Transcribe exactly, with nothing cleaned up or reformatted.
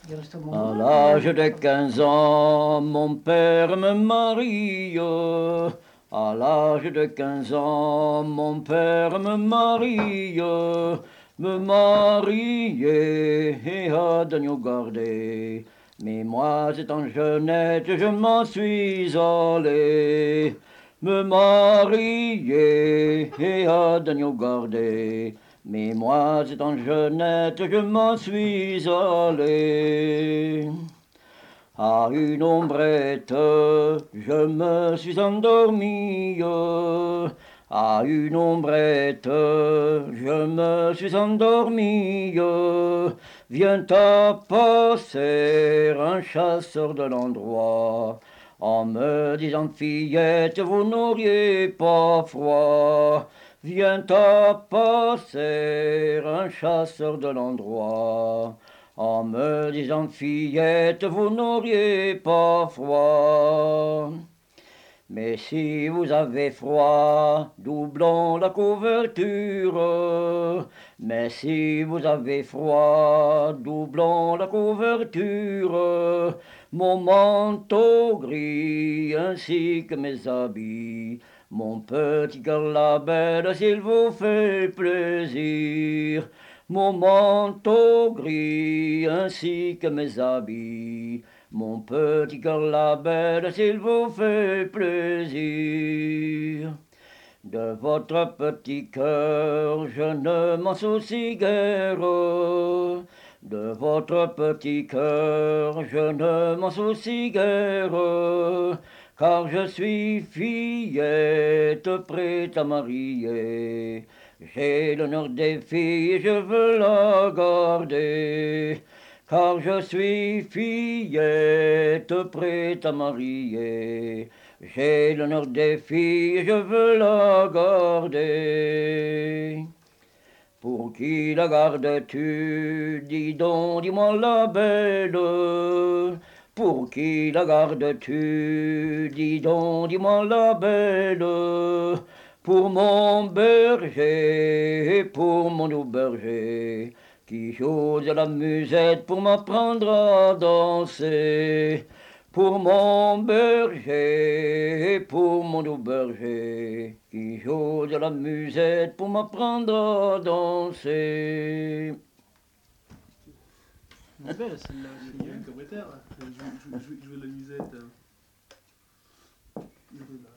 À l'âge de quinze ans, mon père me marie. À l'âge de quinze ans, mon père me marie. Me marier et à d'agneau garder. Mais moi, étant jeunette, je m'en suis allé. Me marier et à d'agneau garder. Mais moi, étant jeunette, je m'en suis allé. À une ombrette, je me suis endormi. À une ombrette, je me suis endormi. Vient à passer un chasseur de l'endroit, en me disant, fillette, vous n'auriez pas froid. Vient à passer un chasseur de l'endroit, en me disant, fillette, vous n'auriez pas froid. Mais si vous avez froid, doublons la couverture. Mais si vous avez froid, doublons la couverture. Mon manteau gris ainsi que mes habits. Mon petit cœur la belle, s'il vous fait plaisir. Mon manteau gris ainsi que mes habits. Mon petit cœur la belle, s'il vous fait plaisir. De votre petit cœur, je ne m'en soucie guère. De votre petit cœur, je ne m'en soucie guère. Car je suis fillette prête à marier. J'ai l'honneur des filles, je veux la garder. Car je suis fillette prête à marier. J'ai l'honneur des filles, je veux la garder. Pour qui la gardes-tu? Dis donc, dis-moi la belle. Pour qui la gardes-tu? Dis donc, dis-moi la belle. Pour mon berger et pour mon doux berger, qui chose la musette pour m'apprendre à danser. Pour mon berger et pour mon doux berger, qui joue de la musette pour m'apprendre à danser. C'est belle celle-là Il aussi. y a Hein. une cabrière, jouer la musette.